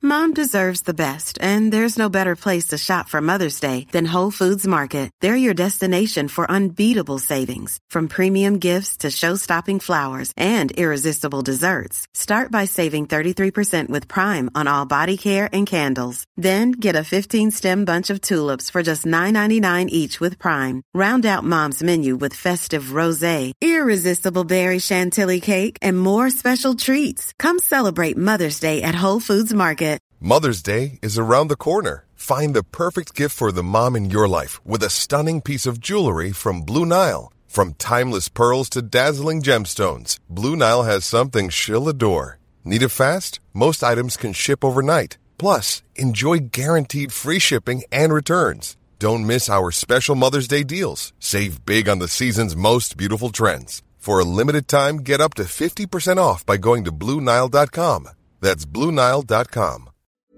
Mom deserves the best, and there's no better place to shop for Mother's Day than Whole Foods Market. They're your destination for unbeatable savings, from premium gifts to show-stopping flowers and irresistible desserts. Start by saving 33% with Prime on all body care and candles. Then get a 15-stem bunch of tulips for just $9.99 each with Prime. Round out Mom's menu with festive rosé, irresistible berry chantilly cake, and more special treats. Come celebrate Mother's Day at Whole Foods Market. Mother's Day is around the corner. Find the perfect gift for the mom in your life with a stunning piece of jewelry from Blue Nile. From timeless pearls to dazzling gemstones, Blue Nile has something she'll adore. Need it fast? Most items can ship overnight. Plus, enjoy guaranteed free shipping and returns. Don't miss our special Mother's Day deals. Save big on the season's most beautiful trends. For a limited time, get up to 50% off by going to BlueNile.com. That's BlueNile.com.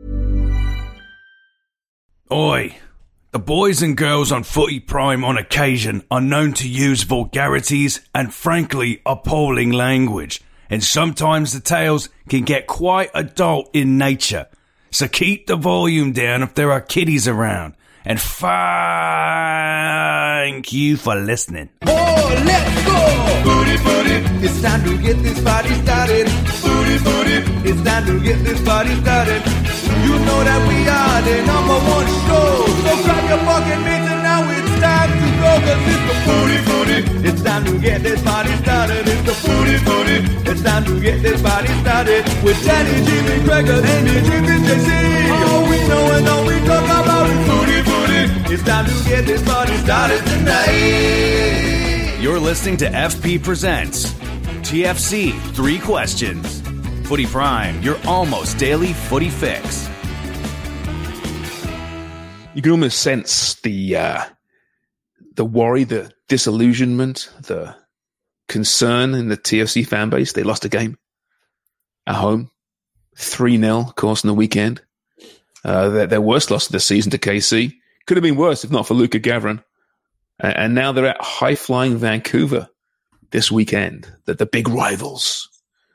Oi! The boys and girls on Footy Prime on occasion are known to use vulgarities and frankly appalling language, and sometimes the tales can get quite adult in nature. So keep the volume down if there are kiddies around, and thank you for listening. Oh, let's go! Footy, footy, it's time to get this party started. Footy, footy, it's time to get this party started. You know that we are the number one show. So grab your fucking mitts and now it's time to go. Cause it's the footy, footy, it's time to get this party started. It's the footy, footy, it's time to get this party started. With Danny, Jimmy, Gregor, Andy, Jimmy, JC. All we know and all we talk about is footy, footy. It's time to get this party started tonight. You're listening to FP Presents TFC 3 Questions. Footy Prime, your almost daily footy fix. You can almost sense the worry, the disillusionment, the concern in the TFC fan base. They lost a game at home, 3-0, of course, on the weekend. Their worst loss of the season to KC. Could have been worse if not for Luca Gavran. And now they're at high-flying Vancouver this weekend, the big rivals.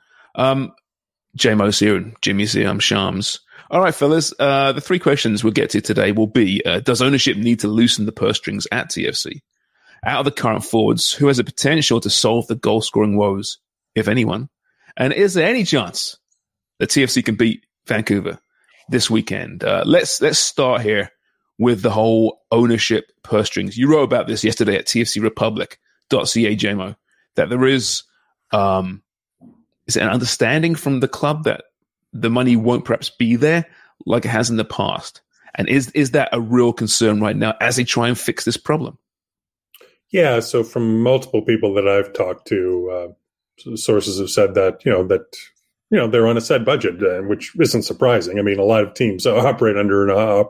J-Mo's here and Jimmy's here. I'm Shams. All right, fellas. The 3 questions we'll get to today will be, does ownership need to loosen the purse strings at TFC? Out of the current forwards, who has the potential to solve the goal-scoring woes, if anyone? And is there any chance that TFC can beat Vancouver this weekend? Let's start here with the whole ownership purse strings. You wrote about this yesterday at tfcrepublic.ca, J-Mo, that there is an understanding from the club that the money won't perhaps be there like it has in the past? And is that a real concern right now as they try and fix this problem? Yeah, so from multiple people that I've talked to, sources have said that, they're on a set budget, which isn't surprising. I mean, a lot of teams operate under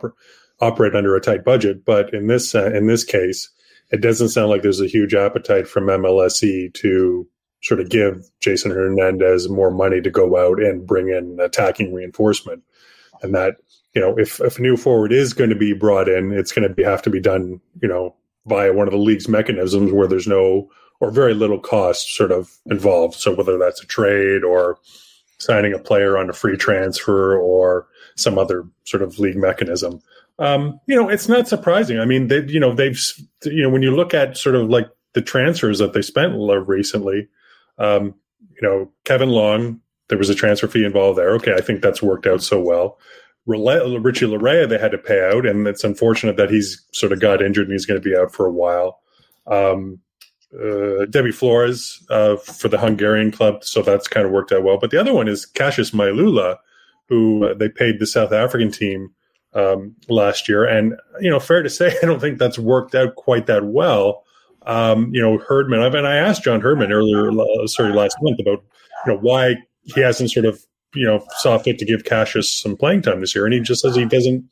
a tight budget, but in this case, it doesn't sound like there's a huge appetite from MLSE to sort of give Jason Hernandez more money to go out and bring in attacking reinforcement. And that, if a new forward is going to be brought in, it's going to have to be done, via one of the league's mechanisms where there's no or very little cost sort of involved. So whether that's a trade or signing a player on a free transfer or some other sort of league mechanism. It's not surprising. I mean, they've when you look at sort of like the transfers that they spent recently, Kevin Long, there was a transfer fee involved there. Okay, I think that's worked out so well. Richie Laryea, they had to pay out, and it's unfortunate that he's sort of got injured and he's going to be out for a while. Debbie Flores for the Hungarian club, so that's kind of worked out well. But the other one is Cassius Mailula, who they paid the South African team last year. And, fair to say, I don't think that's worked out quite that well. Herdman, I asked John Herdman last month about, why he hasn't sort of, saw fit to give Cassius some playing time this year. And he just says he doesn't,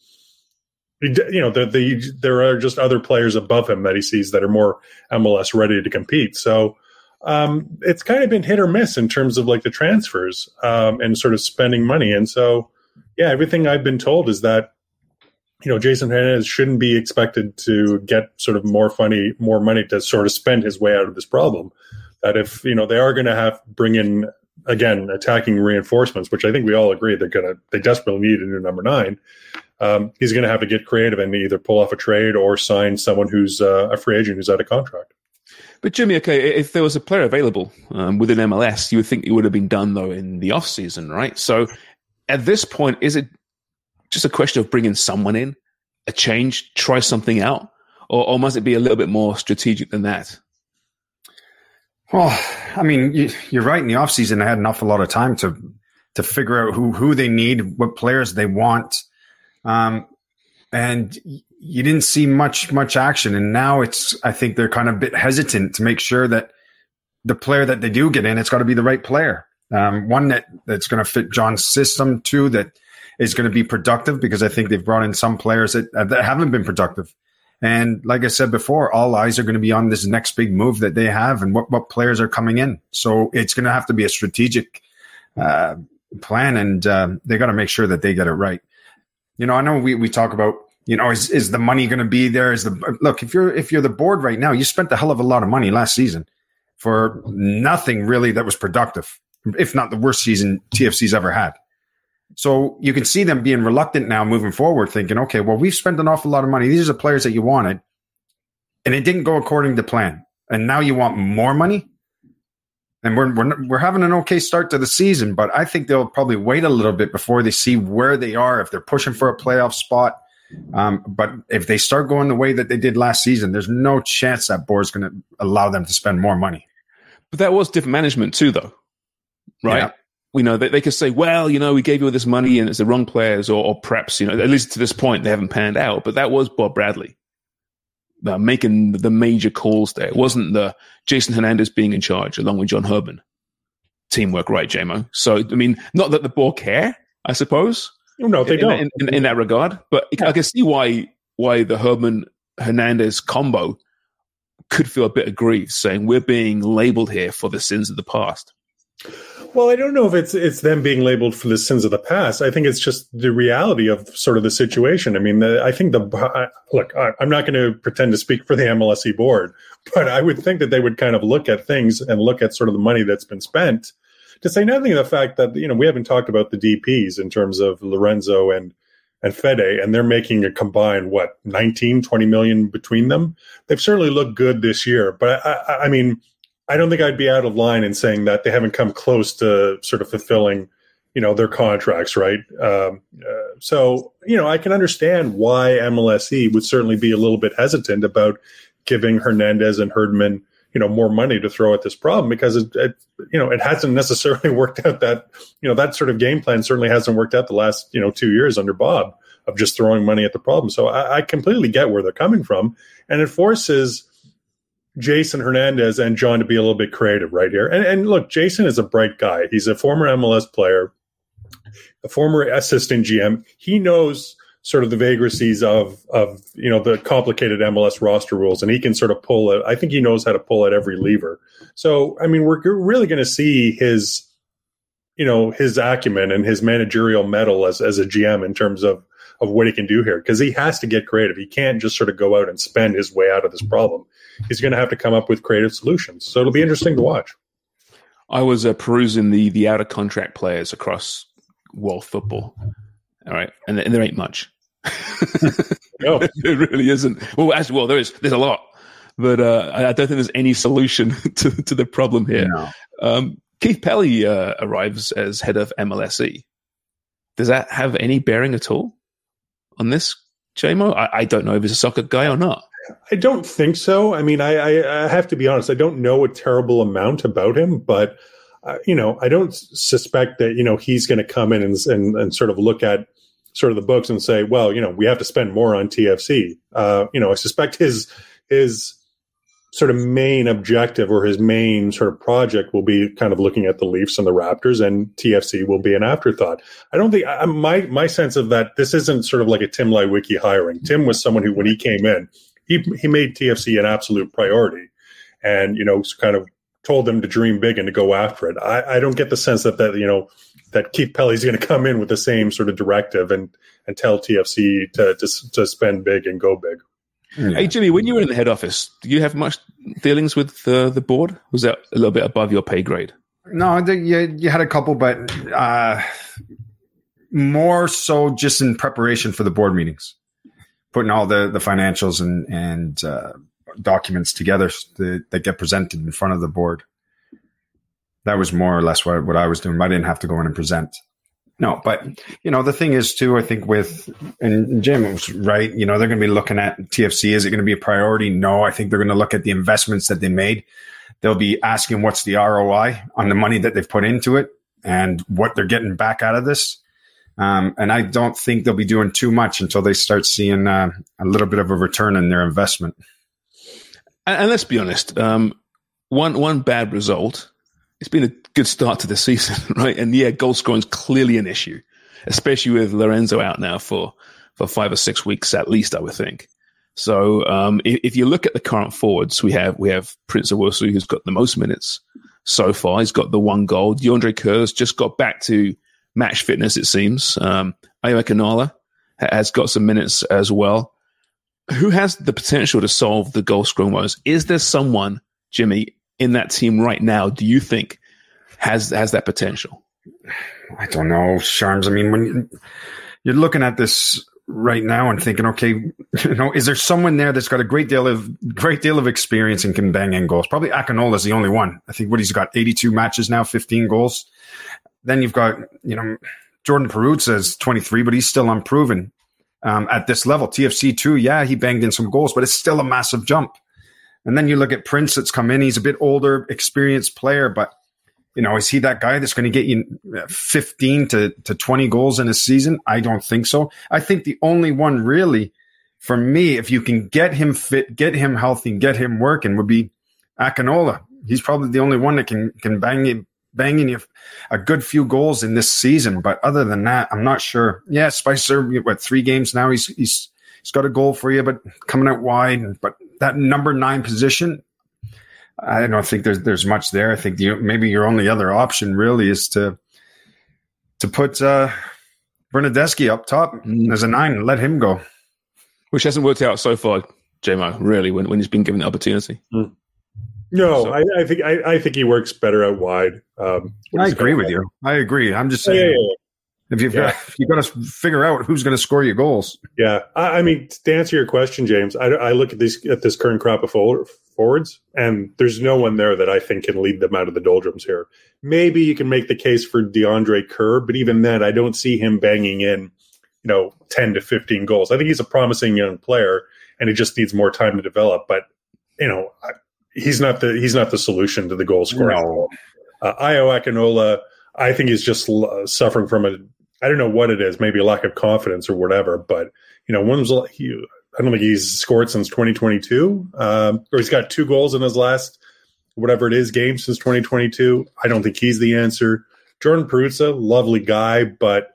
there are just other players above him that he sees that are more MLS ready to compete. So it's kind of been hit or miss in terms of like the transfers and sort of spending money. And so, yeah, everything I've been told is that, Jason Hernandez shouldn't be expected to get sort of more money to sort of spend his way out of this problem. That if, they are going to bring in again, attacking reinforcements, which I think we all agree they desperately need a new number 9. He's going to have to get creative and either pull off a trade or sign someone who's a free agent who's out of contract. But Jimmy, okay, if there was a player available within MLS, you would think it would have been done, though, in the offseason, right? So at this point, is it just a question of bringing someone in, a change, try something out? Or must it be a little bit more strategic than that? Well, I mean, you're right. In the offseason, they had an awful lot of time to figure out who they need, what players they want. And you didn't see much action. And now I think they're kind of a bit hesitant to make sure that the player that they do get in, it's got to be the right player. One that's going to fit John's system, too, that is going to be productive, because I think they've brought in some players that haven't been productive. And like I said before, all eyes are going to be on this next big move that they have and what players are coming in. So it's going to have to be a strategic plan, and they got to make sure that they get it right. You know, I know we talk about, you know, is the money going to be there? Look, if you're the board right now, you spent a hell of a lot of money last season for nothing really that was productive, if not the worst season TFC's ever had. So you can see them being reluctant now moving forward, thinking, okay, well, we've spent an awful lot of money. These are the players that you wanted, and it didn't go according to plan. And now you want more money? And we're having an okay start to the season, but I think they'll probably wait a little bit before they see where they are, if they're pushing for a playoff spot. But if they start going the way that they did last season, there's no chance that board's going to allow them to spend more money. But that was different management too, though, right? Yeah. We know they could say, well, you know, we gave you all this money and it's the wrong players, or perhaps, you know, at least to this point, they haven't panned out. But that was Bob Bradley making the major calls there. It wasn't the Jason Hernandez being in charge along with John Herdman. Teamwork, right, JMO? So, I mean, not that the board care, I suppose. No, they don't. In that regard. But yeah. I can see why the Herdman-Hernandez combo could feel a bit aggrieved, saying we're being labeled here for the sins of the past. Well, I don't know if it's them being labeled for the sins of the past. I think it's just the reality of sort of the situation. I mean, I think look, I'm not going to pretend to speak for the MLSE board, but I would think that they would kind of look at things and look at sort of the money that's been spent, to say nothing of the fact that, you know, we haven't talked about the DPs in terms of Lorenzo and Fede, and they're making a combined, 19, 20 million between them. They've certainly looked good this year, but I mean, I don't think I'd be out of line in saying that they haven't come close to sort of fulfilling, you know, their contracts, right? So, you know, I can understand why MLSE would certainly be a little bit hesitant about giving Hernandez and Herdman, you know, more money to throw at this problem, because it hasn't necessarily worked out. That, you know, that sort of game plan certainly hasn't worked out the last, you know, 2 years under Bob, of just throwing money at the problem. So I completely get where they're coming from, and it forces Jason Hernandez and John to be a little bit creative right here. And look, Jason is a bright guy. He's a former MLS player, a former assistant GM. He knows sort of the vagaries of you know, the complicated MLS roster rules, and he can sort of pull it. I think he knows how to pull at every lever. So, I mean, we're really going to see his, you know, his acumen and his managerial mettle as a GM in terms of what he can do here, because he has to get creative. He can't just sort of go out and spend his way out of this problem. He's going to have to come up with creative solutions. So it'll be interesting to watch. I was perusing the out of contract players across world football. All right. And there ain't much. No, it really isn't. Well, actually, there's a lot, but I don't think there's any solution to the problem here. No. Keith Pelly arrives as head of MLSE. Does that have any bearing at all on this, JMO? I don't know if he's a soccer guy or not. I don't think so. I mean, I have to be honest. I don't know a terrible amount about him, but you know, I don't suspect that, you know, he's going to come in and sort of look at sort of the books and say, well, you know, we have to spend more on TFC. You know, I suspect his sort of main objective, or his main sort of project, will be kind of looking at the Leafs and the Raptors, and TFC will be an afterthought. I don't think my sense of that, this isn't sort of like a Tim Leiweke hiring. Tim was someone who, when he came in, he made TFC an absolute priority, and, you know, kind of told them to dream big and to go after it. I don't get the sense that you know, that Keith Pelly's going to come in with the same sort of directive and tell TFC to spend big and go big. Yeah. Hey, Jimmy, when you were in the head office, do you have much dealings with the board? Was that a little bit above your pay grade? No, you had a couple, but more so just in preparation for the board meetings, putting all the financials and documents together that get presented in front of the board. That was more or less what I was doing. I didn't have to go in and present. No, but, the thing is, too, I think and Jim was right, they're going to be looking at TFC. Is it going to be a priority? No, I think they're going to look at the investments that they made. They'll be asking what's the ROI on the money that they've put into it and what they're getting back out of this. And I don't think they'll be doing too much until they start seeing a little bit of a return in their investment. And let's be honest, one bad result. It's been a good start to the season, right? And yeah, goal scoring is clearly an issue, especially with Lorenzo out now for 5 or 6 weeks at least, I would think. So if you look at the current forwards, we have Prince Owusu, who's got the most minutes so far. He's got the 1 goal. DeAndre Kerr's just got back to match fitness, it seems. Ayo Akinola has got some minutes as well. Who has the potential to solve the goal scoring woes? Is there someone, Jimmy, in that team right now, do you think has that potential? I don't know, Sharms. I mean, when you're looking at this right now and thinking, okay, is there someone there that's got a great deal of experience and can bang in goals? Probably Akinola is the only one. I think he's got 82 matches now, 15 goals. Then you've got, Jordan Peruzza is 23, but he's still unproven at this level. TFC 2, yeah, he banged in some goals, but it's still a massive jump. And then you look at Prince that's come in. He's a bit older, experienced player, but, is he that guy that's going to get you 15 to 20 goals in a season? I don't think so. I think the only one really, for me, if you can get him fit, get him healthy, and get him working, would be Akinola. He's probably the only one that can banging you a good few goals in this season. But other than that, I'm not sure. Yeah, Spicer, 3 games now? He's got a goal for you, but coming out wide. But that number 9 position, I don't think there's much there. I think maybe your only other option really is to put Bernadeschi up top as a 9 and let him go. Which hasn't worked out so far, JMO, really, when he's been given the opportunity. No, so. I think he works better out wide. I agree with you. I agree. I'm just saying. Yeah. If you've got to figure out who's going to score your goals. Yeah, I mean, to answer your question, James, I look at this current crop of forwards, and there's no one there that I think can lead them out of the doldrums here. Maybe you can make the case for DeAndre Kerr, but even then, I don't see him banging in, 10 to 15 goals. I think he's a promising young player, and he just needs more time to develop. But he's not the solution to the goal scoring. No. Ayo Akinola, I think he's just suffering from I don't know what it is, maybe a lack of confidence or whatever. But I don't think he's scored since 2022, or he's got 2 goals in his last whatever it is game since 2022. I don't think he's the answer. Jordan Peruzza, lovely guy, but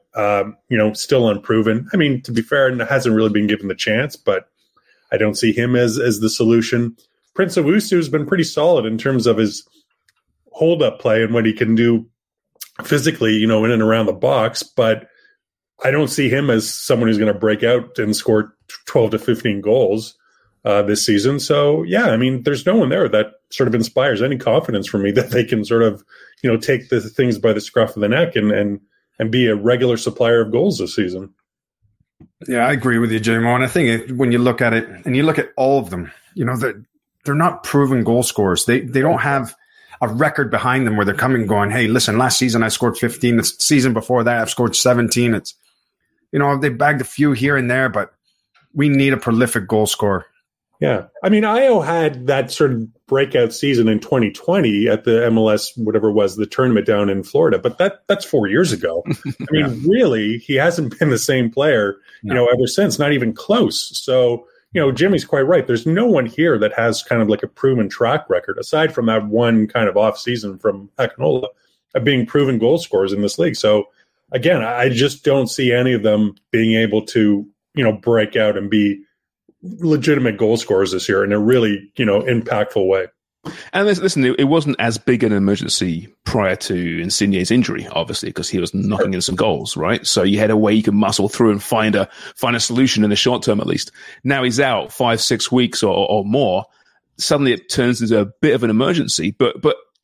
still unproven. I mean, to be fair, hasn't really been given the chance, but I don't see him as the solution. Prince Owusu has been pretty solid in terms of his hold-up play and what he can do physically, in and around the box, but I don't see him as someone who's going to break out and score 12 to 15 goals this season. So, yeah, I mean, there's no one there that sort of inspires any confidence from me that they can sort of, take the things by the scruff of the neck and be a regular supplier of goals this season. Yeah, I agree with you, J-Mo. And I think when you look at it and you look at all of them, they're not proven goal scorers. They don't have a record behind them where they're coming going, hey, listen, last season I scored 15. The season before that I've scored 17. It's, they bagged a few here and there, but we need a prolific goal scorer. Yeah. I mean, Ayo had that sort of breakout season in 2020 at the MLS, whatever it was, the tournament down in Florida, but that's 4 years ago. I mean, really, he hasn't been the same player, ever since, not even close. So, Jimmy's quite right. There's no one here that has kind of like a proven track record, aside from that one kind of off season from Akinola, of being proven goal scorers in this league. So again, I just don't see any of them being able to, break out and be legitimate goal scorers this year in a really, impactful way. And listen, it wasn't as big an emergency prior to Insigne's injury, obviously, because he was knocking in some goals, right? So you had a way you could muscle through and find a solution in the short term, at least. Now he's out 5-6 weeks or more. Suddenly it turns into a bit of an emergency. But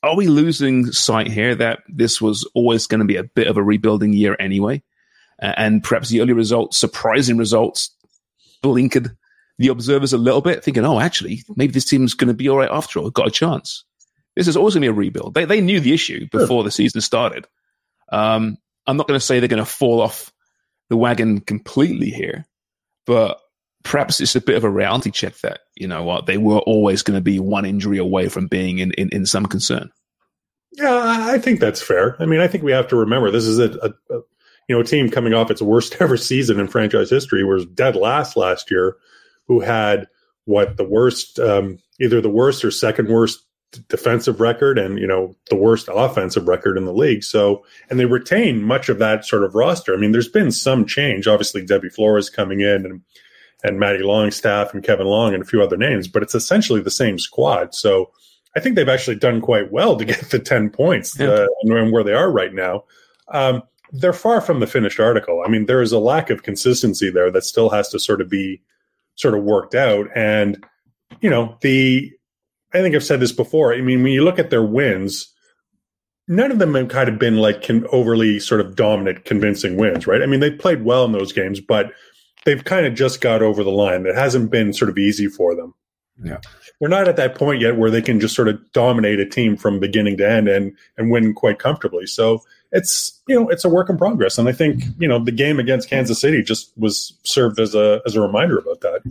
are we losing sight here that this was always going to be a bit of a rebuilding year anyway? And perhaps the early results, surprising results, blinkered the observers a little bit, thinking, oh, actually, maybe this team's going to be all right after all. Got a chance. This is always going to be a rebuild. They knew the issue before the season started. I'm not going to say they're going to fall off the wagon completely here, but perhaps it's a bit of a reality check that, you know what, they were always going to be one injury away from being in some concern. Yeah, I think that's fair. I mean, I think we have to remember this is a team coming off its worst ever season in franchise history, was dead last year, who had the worst, either the worst or second worst defensive record and, the worst offensive record in the league. So, and they retain much of that sort of roster. I mean, there's been some change. Obviously, Debbie Flores coming in and Matty Longstaff and Kevin Long and a few other names, but it's essentially the same squad. So I think they've actually done quite well to get the 10 points and where they are right now. They're far from the finished article. I mean, there is a lack of consistency there that still has to sort of be worked out. And, I think I've said this before. I mean, when you look at their wins, none of them have kind of been like overly sort of dominant, convincing wins, right? I mean, they played well in those games, but they've kind of just got over the line. It hasn't been sort of easy for them. Yeah. We're not at that point yet where they can just sort of dominate a team from beginning to end and win quite comfortably. So it's a work in progress. And I think, the game against Kansas City just was served as a reminder about that.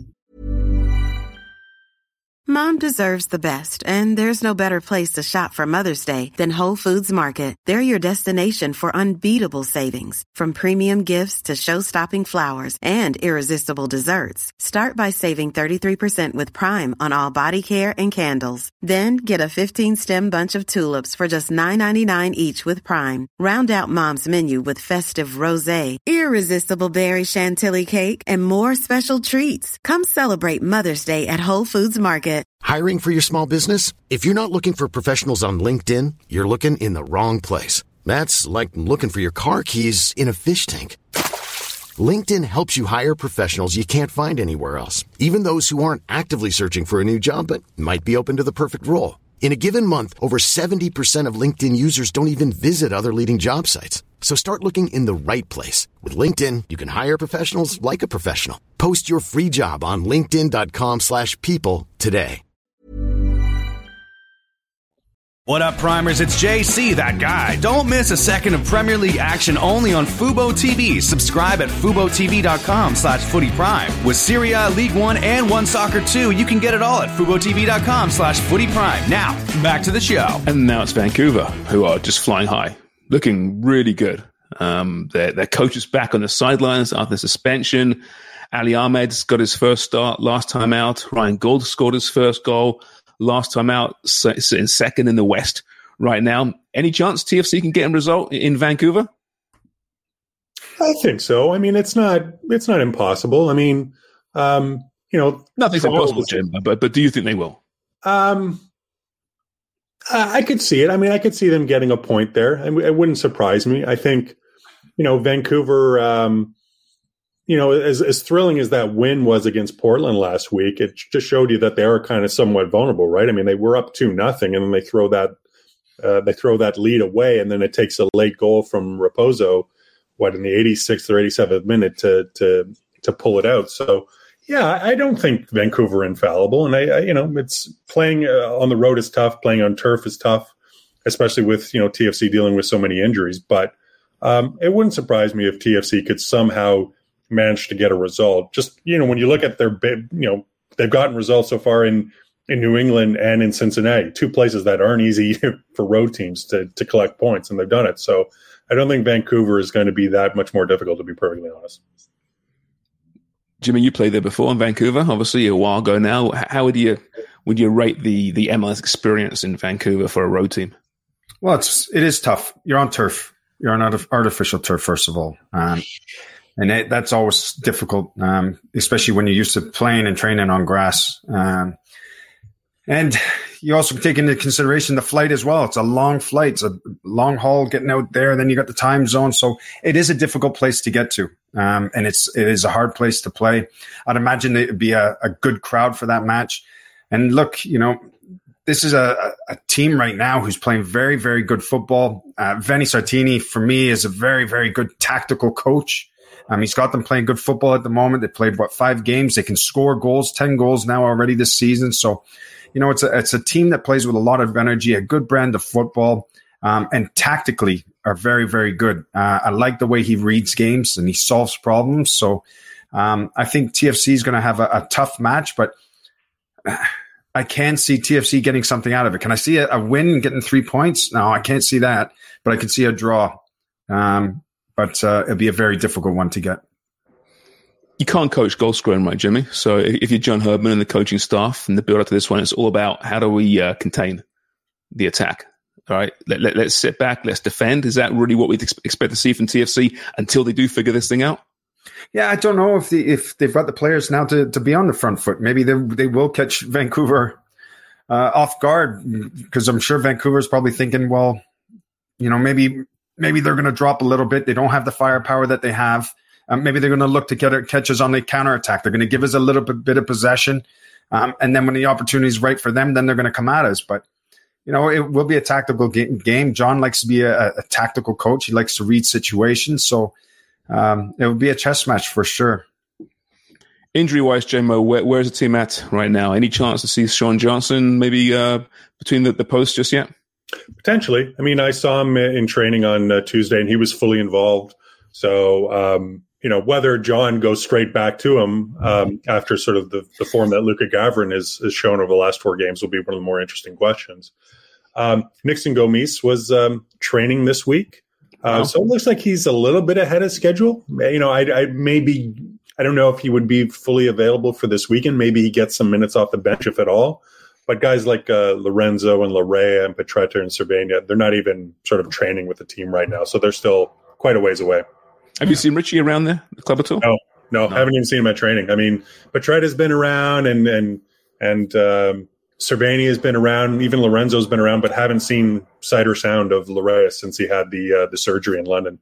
Mom deserves the best, and there's no better place to shop for Mother's Day than Whole Foods Market. They're your destination for unbeatable savings, from premium gifts to show-stopping flowers and irresistible desserts. Start by saving 33% with Prime on all body care and candles. Then get a 15-stem bunch of tulips for just $9.99 each with Prime. Round out Mom's menu with festive rosé, irresistible berry chantilly cake, and more special treats. Come celebrate Mother's Day at Whole Foods Market. Hiring for your small business? If you're not looking for professionals on LinkedIn, you're looking in the wrong place. That's like looking for your car keys in a fish tank. LinkedIn helps you hire professionals you can't find anywhere else, even those who aren't actively searching for a new job but might be open to the perfect role. In a given month, over 70% of LinkedIn users don't even visit other leading job sites. So start looking in the right place. With LinkedIn, you can hire professionals like a professional. Post your free job on linkedin.com/people today. What up, Primers? It's JC, that guy. Don't miss a second of Premier League action only on Fubo TV. Subscribe at FuboTV.com/FootyPrime. With Serie A, League One, and One Soccer 2, you can get it all at FuboTV.com/FootyPrime. Now, back to the show. And now it's Vancouver, who are just flying high, looking really good. Their coach is back on the sidelines after suspension. Ali Ahmed's got his first start last time out. Ryan Gould scored his first goal last time out, in second in the West right now. Any chance TFC can get a result in Vancouver? I think so. I mean, it's not impossible. I mean, nothing's impossible, Jim. But do you think they will? I could see it. I mean, I could see them getting a point there. It wouldn't surprise me. I think, Vancouver. As thrilling as that win was against Portland last week, it just showed you that they are kind of somewhat vulnerable, right? I mean, they were up 2-0, and then they throw that lead away, and then it takes a late goal from Raposo, in the 86th or 87th minute to pull it out. So, yeah, I don't think Vancouver are infallible, and it's playing on the road is tough, playing on turf is tough, especially with TFC dealing with so many injuries. But it wouldn't surprise me if TFC could somehow managed to get a result. Just, when you look at their they've gotten results so far in New England and in Cincinnati, two places that aren't easy for road teams to collect points, and they've done it. So I don't think Vancouver is going to be that much more difficult, to be perfectly honest. Jimmy, you played there before in Vancouver, obviously a while ago now. How would you rate the MLS experience in Vancouver for a road team? Well, it is tough. You're on turf. You're on artificial turf, first of all. And that's always difficult, especially when you're used to playing and training on grass. And you also take into consideration the flight as well. It's a long flight. It's a long haul getting out there. Then you got the time zone. So it is a difficult place to get to. And it is a hard place to play. I'd imagine it would be a good crowd for that match. And look, this is a team right now who's playing very, very good football. Vinny Sartini, for me, is a very, very good tactical coach. He's got them playing good football at the moment. They played, 5 games? They can score goals, 10 goals now already this season. So, it's a team that plays with a lot of energy, a good brand of football, and tactically are very, very good. I like the way he reads games and he solves problems. So I think TFC is going to have a tough match, but I can see TFC getting something out of it. Can I see a win and getting 3 points? No, I can't see that, but I can see a draw. But it'll be a very difficult one to get. You can't coach goal scoring, right, Jimmy? So if you're John Herdman and the coaching staff and the build up to this one, it's all about how do we contain the attack? All right, let's sit back, let's defend. Is that really what we expect to see from TFC until they do figure this thing out? Yeah, I don't know if they've got the players now to be on the front foot. Maybe they will catch Vancouver off guard, because I'm sure Vancouver's probably thinking, well, maybe they're going to drop a little bit. They don't have the firepower that they have. Maybe they're going to look to catch us on the counterattack. They're going to give us a little bit of possession. And then when the opportunity is right for them, then they're going to come at us. But, it will be a tactical game. John likes to be a tactical coach. He likes to read situations. So it will be a chess match for sure. Injury-wise, JMO, where's the team at right now? Any chance to see Sean Johnson maybe between the posts just yet? Potentially. I mean, I saw him in training on Tuesday, and he was fully involved. So, whether John goes straight back to him after sort of the form that Luka Gavrin has shown over the last 4 games will be one of the more interesting questions. Nixon Gomis was training this week. So it looks like he's a little bit ahead of schedule. I don't know if he would be fully available for this weekend. Maybe he gets some minutes off the bench, if at all. But guys like Lorenzo and Larea and Petretta and Cervania, they're not even sort of training with the team right now. So they're still quite a ways away. Have you seen Richie around the club at all? No, haven't even seen him at training. I mean, Petretta's been around and Cervania has been around. Even Lorenzo's been around, but haven't seen sight or sound of Larea since he had the surgery in London.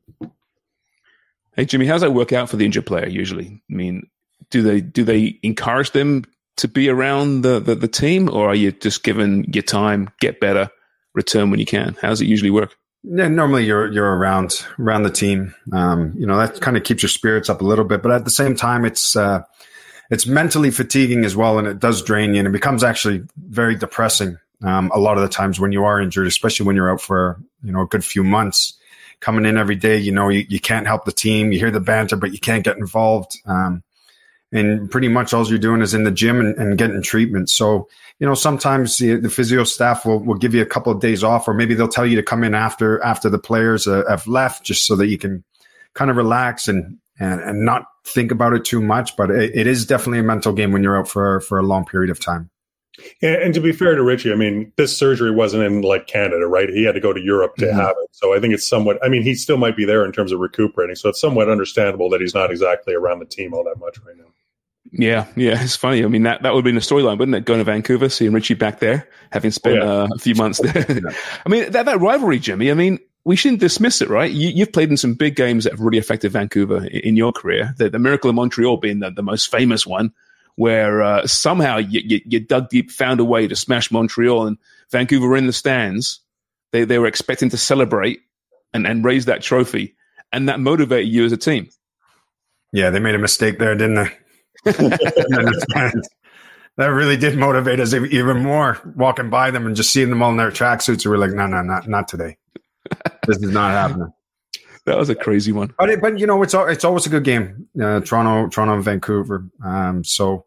Hey, Jimmy, how's that work out for the injured player usually? I mean, do they encourage them to be around the team, or are you just given your time, get better, return when you can? How does it usually work? Yeah, normally you're around the team. That kind of keeps your spirits up a little bit, but at the same time, it's mentally fatiguing as well, and it does drain you, and it becomes actually very depressing a lot of the times when you are injured, especially when you're out for a good few months. Coming in every day, you can't help the team. You hear the banter, but you can't get involved. And pretty much all you're doing is in the gym and getting treatment. So, sometimes the physio staff will give you a couple of days off, or maybe they'll tell you to come in after the players have left, just so that you can kind of relax and not think about it too much. But it is definitely a mental game when you're out for a long period of time. Yeah, and to be fair to Richie, I mean, this surgery wasn't in like Canada, right? He had to go to Europe to have it. So I think it's somewhat, he still might be there in terms of recuperating. So it's somewhat understandable that he's not exactly around the team all that much right now. Yeah, it's funny. I mean, that would have been a storyline, wouldn't it? Going to Vancouver, seeing Richie back there, having spent a few months there. I mean, that rivalry, Jimmy, we shouldn't dismiss it, right? You've played in some big games that have really affected Vancouver in your career. The Miracle of Montreal being the most famous one, where somehow you dug deep, found a way to smash Montreal, and Vancouver were in the stands. They were expecting to celebrate and raise that trophy, and that motivated you as a team. Yeah, they made a mistake there, didn't they? That really did motivate us even more, walking by them and just seeing them all in their tracksuits. We were like, no, not today. This is not happening. That was a crazy one. But it's always a good game. Toronto and Vancouver. So,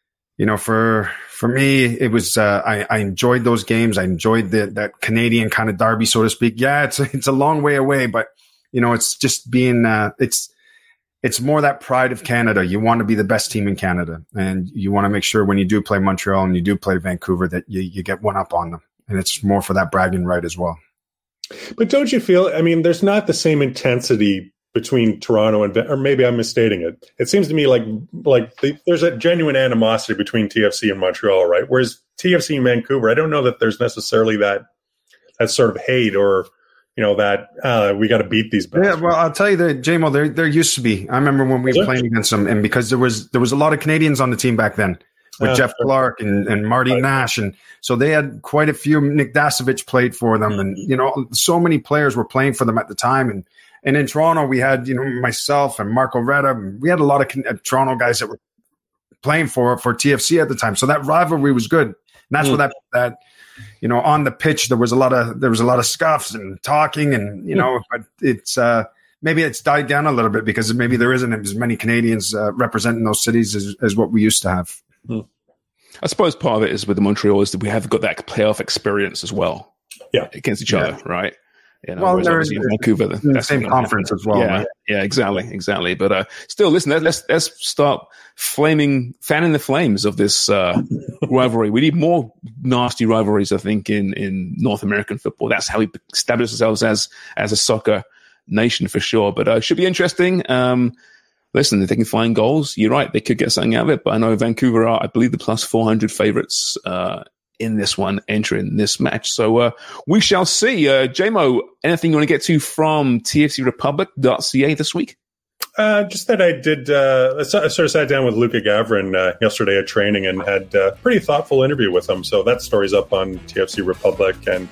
for me, it was I enjoyed those games. I enjoyed that Canadian kind of derby, so to speak. Yeah, it's a long way away, but it's just being it's more that pride of Canada. You want to be the best team in Canada, and you want to make sure when you do play Montreal and you do play Vancouver that you get one up on them, and it's more for that bragging right as well. But don't you feel, there's not the same intensity between Toronto or maybe I'm misstating it. It seems to me like there's a genuine animosity between TFC and Montreal, right? Whereas TFC and Vancouver, I don't know that there's necessarily that sort of hate or, that we got to beat these guys. Yeah, well, I'll tell you that, JMO, there used to be. I remember when we were playing against them, and because there was a lot of Canadians on the team back then. with Jeff Clark and Marty Nash. And so they had quite a few. Nick Dasovic played for them. And, so many players were playing for them at the time. And in Toronto, we had, myself and Marco Retta. We had a lot of Toronto guys that were playing for TFC at the time. So that rivalry was good. And that's where that on the pitch, there was a lot of scuffs and talking and, but it's, maybe it's died down a little bit because maybe there isn't as many Canadians representing those cities as what we used to have. I suppose part of it is with the Montreal is that we have got that playoff experience as well. Yeah. Against each other, right? Well, they're in Vancouver. In the same conference as well. Yeah, right? Yeah, exactly. But still, listen, let's start fanning the flames of this rivalry. We need more nasty rivalries, I think, in North American football. That's how we establish ourselves as a soccer nation for sure. But it should be interesting. Listen, if they can find goals, you're right, they could get something out of it. But I know Vancouver are, I believe, the plus 400 favorites in this one, entering this match. So we shall see. JMO, anything you want to get to from TFCRepublic.ca this week? Just that I did, I sort of sat down with Luca Gavrin yesterday at training and had a pretty thoughtful interview with him. So that story's up on TFC Republic. And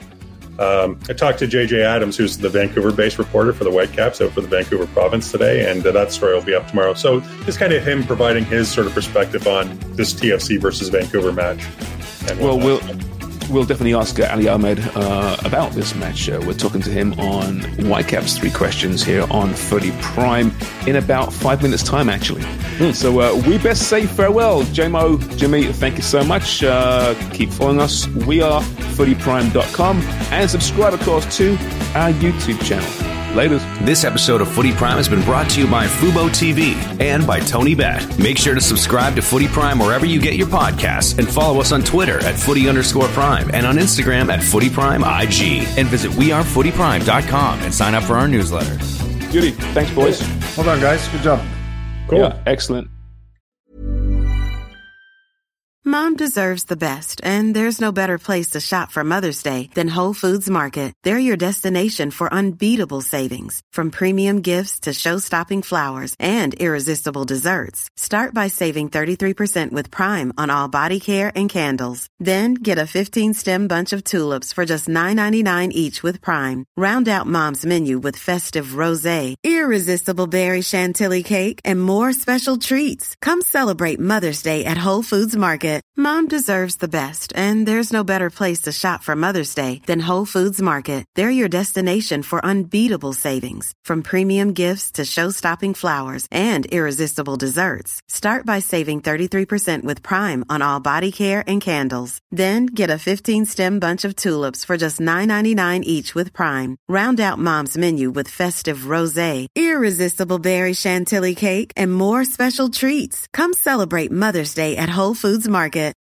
I talked to JJ Adams, who's the Vancouver-based reporter for the Whitecaps out for the Vancouver province today, and that story will be up tomorrow. So just kind of him providing his sort of perspective on this TFC versus Vancouver match. And we'll definitely ask Ali Ahmed about this match. We're talking to him on Whitecaps 3 Questions here on Footy Prime in about 5 minutes' time, actually. So we best say farewell. JMO, Jimmy, thank you so much. Keep following us. We are footyprime.com and subscribe, of course, to our YouTube channel. Later. This episode of Footy Prime has been brought to you by Fubo TV and by Tony Bet. Make sure to subscribe to Footy Prime wherever you get your podcasts and follow us on Twitter at @footy_prime and on Instagram at FootyPrimeIG. And visit wearefootyprime.com and sign up for our newsletter. Beauty. Thanks, boys. Hold on, guys. Good job. Cool. Yeah, excellent. Mom deserves the best, and there's no better place to shop for Mother's Day than Whole Foods Market. They're your destination for unbeatable savings, from premium gifts to show-stopping flowers and irresistible desserts. Start by saving 33% with Prime on all body care and candles. Then get a 15-stem bunch of tulips for just $9.99 each with Prime. Round out Mom's menu with festive rosé, irresistible berry chantilly cake, and more special treats. Come celebrate Mother's Day at Whole Foods Market. Mom deserves the best, and there's no better place to shop for Mother's Day than Whole Foods Market. They're your destination for unbeatable savings, from premium gifts to show-stopping flowers and irresistible desserts. Start by saving 33% with Prime on all body care and candles. Then get a 15-stem bunch of tulips for just $9.99 each with Prime. Round out Mom's menu with festive rosé, irresistible berry chantilly cake, and more special treats. Come celebrate Mother's Day at Whole Foods Market.